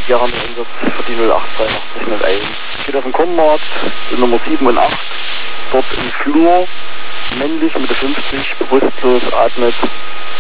gerne Einsatz für die 088201. Geht auf den Kornmarkt, in Nummer 7 und 8, dort im Flur, männlich Mitte 50, bewusstlos, atmet,